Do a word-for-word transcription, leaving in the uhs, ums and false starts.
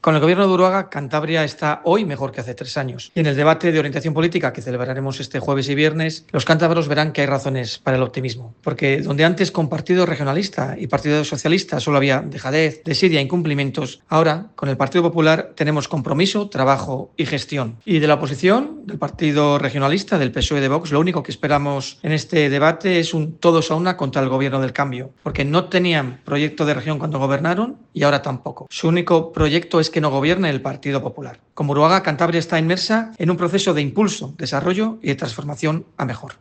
Con el gobierno de Uruaga, Cantabria está hoy mejor que hace tres años. Y en el debate de orientación política que celebraremos este jueves y viernes, los cántabros verán que hay razones para el optimismo. Porque donde antes con Partido Regionalista y Partido Socialista solo había dejadez, desidia e incumplimientos, ahora con el Partido Popular tenemos compromiso, trabajo y gestión. Y de la oposición, del Partido Regionalista, del P S O E, de Vox, lo único que esperamos en este debate es un todos a una contra el gobierno del cambio. Porque no tenían proyecto de región cuando gobernaron y ahora tampoco. Su único proyecto es que no gobierne el Partido Popular. Como Uruaga, Cantabria está inmersa en un proceso de impulso, desarrollo y de transformación a mejor.